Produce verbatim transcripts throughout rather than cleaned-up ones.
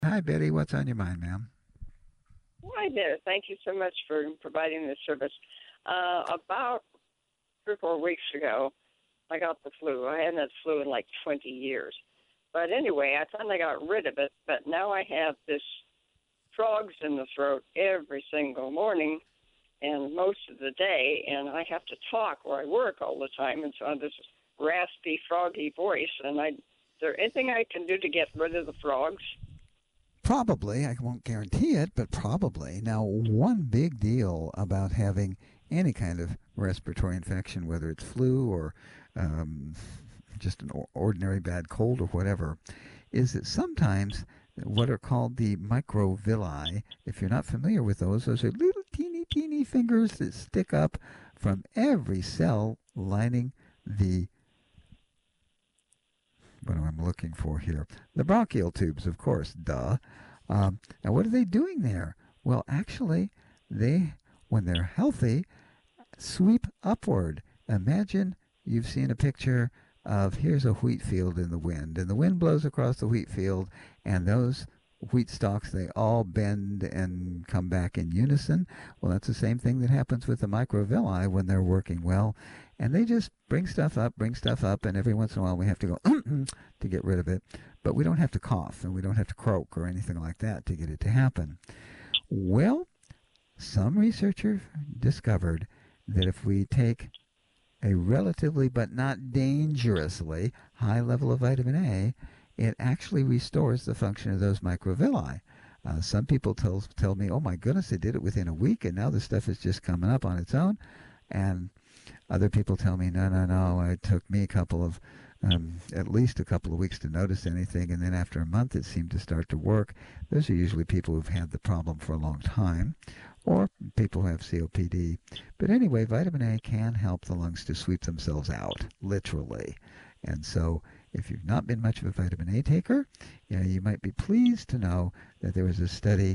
Hi, Betty. What's on your mind, ma'am? Hi there. Thank you so much for providing this service. Uh, about three or four weeks ago, I got the flu. I hadn't had flu in like twenty years. But anyway, I finally got rid of it. But now I have this frogs in the throat every single morning and most of the day, and I have to talk where I work all the time, and so I have this raspy, froggy voice. And I, is there anything I can do to get rid of the frogs? Probably. I won't guarantee it, but probably. Now, one big deal about having any kind of respiratory infection, whether it's flu or um, just an ordinary bad cold or whatever, is that sometimes what are called the microvilli, if you're not familiar with those, those are little teeny, teeny fingers that stick up from every cell lining the what am I looking for here? The bronchial tubes, of course, duh. Um, now, what are they doing there? Well, actually, they, when they're healthy, sweep upward. Imagine you've seen a picture of here's a wheat field in the wind, and the wind blows across the wheat field, and those wheat stalks they all bend and come back in unison. Well, that's the same thing that happens with the microvilli when they're working well, and they just bring stuff up, bring stuff up, and every once in a while we have to go to get rid of it. But we don't have to cough and we don't have to croak or anything like that to get it to happen. Well, some researchers discovered that if we take a relatively but not dangerously high level of vitamin A, it actually restores the function of those microvilli. Uh, some people tell, tell me, oh my goodness, they did it within a week and now the stuff is just coming up on its own. And other people tell me, no, no, no, it took me a couple of, um, at least a couple of weeks to notice anything, and then after a month it seemed to start to work. Those are usually people who've had the problem for a long time, or people who have C O P D. But anyway, vitamin A can help the lungs to sweep themselves out, literally. And so if you've not been much of a vitamin A taker, you know, you might be pleased to know that there was a study,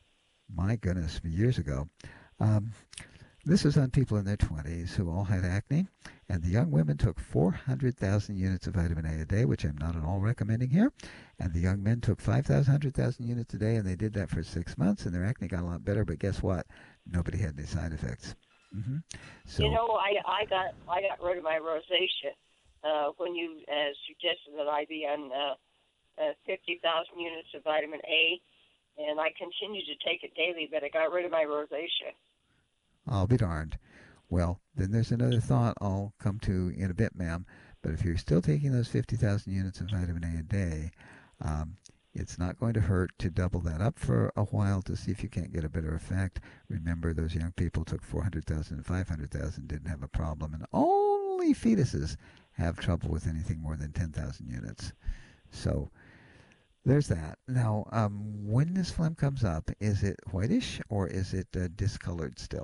my goodness, years ago. Um, this was on people in their twenties who all had acne, and the young women took four hundred thousand units of vitamin A a day, which I'm not at all recommending here, and the young men took five hundred thousand units a day, and they did that for six months, and their acne got a lot better, but guess what? Nobody had any side effects. Mm-hmm. You So, know, I I got I got rid of my rosacea uh, when you uh, suggested that I be on uh, uh, fifty thousand units of vitamin A, and I continue to take it daily, but I got rid of my rosacea. I'll be darned. Well, then there's another thought I'll come to in a bit, ma'am. But if you're still taking those fifty thousand units of vitamin A a day, um, it's not going to hurt to double that up for a while to see if you can't get a better effect. Remember, those young people took four hundred thousand and five hundred thousand, didn't have a problem, and only fetuses have trouble with anything more than ten thousand units. So there's that. Now, um, when this phlegm comes up, is it whitish or is it uh, discolored still?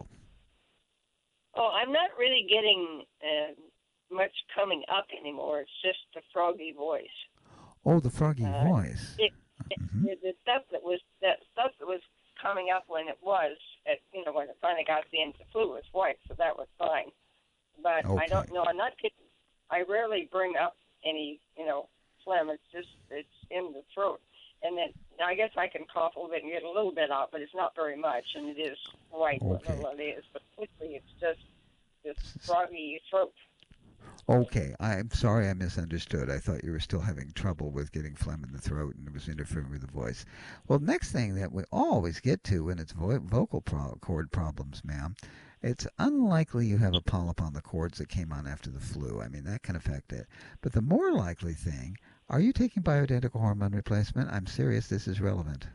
Oh, I'm not really getting uh, much coming up anymore. It's just the froggy voice. Oh, the froggy Uh, voice. it, it, Mm-hmm. the stuff that was that stuff that was coming up when it was, at, you know, when it finally got to the end of the flu was white, so that was fine. But I Okay. don't know. I'm not getting. I rarely bring up any, you know, phlegm. It's just it's in the throat, and then I guess I can cough a little bit and get a little bit out, but it's not very much, and it is white what Okay. little it is. But mostly it's just this froggy throat. Okay. I'm sorry I misunderstood. I thought you were still having trouble with getting phlegm in the throat and it was interfering with the voice. Well, next thing that we always get to when it's vo- vocal pro- cord problems, ma'am, it's unlikely you have a polyp on the cords that came on after the flu. I mean, that can affect it. But the more likely thing, are you taking bioidentical hormone replacement? I'm serious. This is relevant.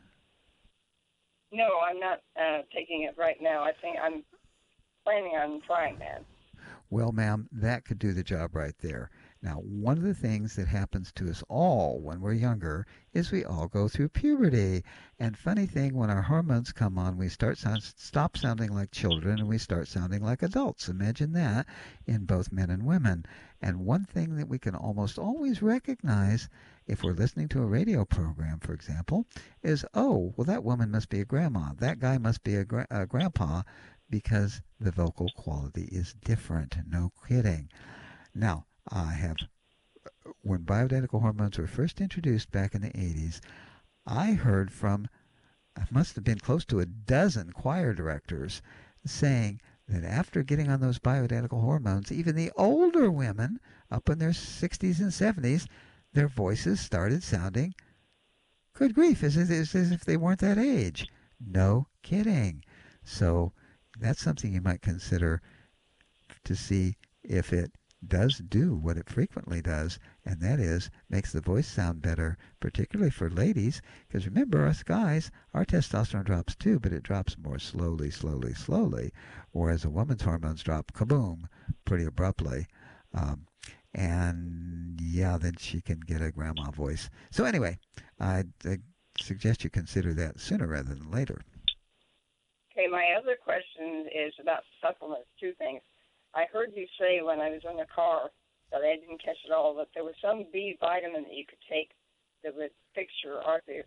No, I'm not uh, taking it right now. I think I'm planning on trying that. Well, ma'am, that could do the job right there. Now, one of the things that happens to us all when we're younger is we all go through puberty. And funny thing, when our hormones come on, we start sound, stop sounding like children and we start sounding like adults. Imagine that in both men and women. And one thing that we can almost always recognize if we're listening to a radio program, for example, is, oh, well, that woman must be a grandma. That guy must be a, gra- a grandpa because the vocal quality is different. No kidding. Now, I have, when bioidentical hormones were first introduced back in the eighties, I heard from, it must have been close to a dozen choir directors saying that after getting on those bioidentical hormones, even the older women up in their sixties and seventies, their voices started sounding, good grief, as, as, as if they weren't that age. No kidding. So that's something you might consider to see if it does do what it frequently does, and that is makes the voice sound better, particularly for ladies, because remember, us guys, our testosterone drops too, but it drops more slowly, slowly, slowly, whereas a woman's hormones drop kaboom pretty abruptly. Um, and yeah, then she can get a grandma voice. So anyway, I, I suggest you consider that sooner rather than later. Okay, my other question is about supplements, two things. I heard you say when I was in the car, that I didn't catch it all, that there was some B vitamin that you could take that would fix your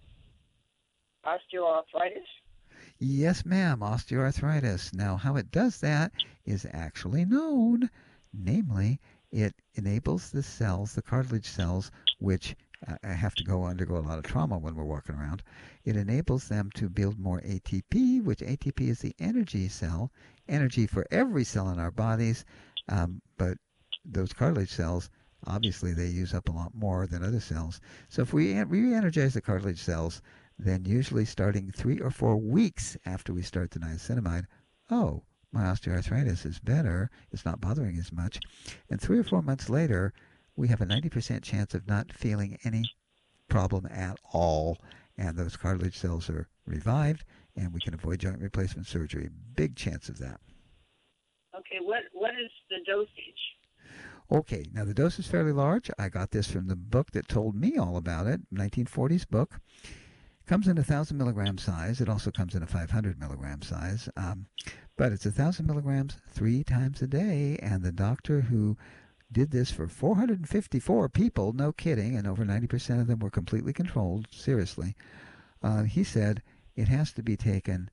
osteoarthritis. Yes, ma'am, osteoarthritis. Now, how it does that is actually known. Namely, it enables the cells, the cartilage cells, which uh, have to go undergo a lot of trauma when we're walking around. It enables them to build more A T P, which A T P is the energy cell, energy for every cell in our bodies, um, but those cartilage cells, obviously they use up a lot more than other cells. So if we re-energize the cartilage cells, then usually starting three or four weeks after we start the niacinamide, oh, my osteoarthritis is better, it's not bothering as much. And three or four months later, we have a ninety percent chance of not feeling any problem at all, and those cartilage cells are revived, and we can avoid joint replacement surgery. Big chance of that. Okay, what what is the dosage? Okay, now the dose is fairly large. I got this from the book that told me all about it, nineteen forties book. Comes in a one thousand milligram size. It also comes in a five hundred milligram size. Um, but it's one thousand milligrams three times a day, and the doctor who did this for four hundred fifty-four people, no kidding, and over ninety percent of them were completely controlled, seriously, uh, he said it has to be taken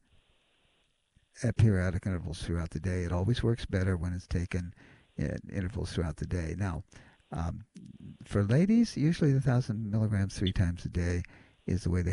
at periodic intervals throughout the day. It always works better when it's taken at intervals throughout the day. Now, um, for ladies, usually the one thousand milligrams three times a day is the way they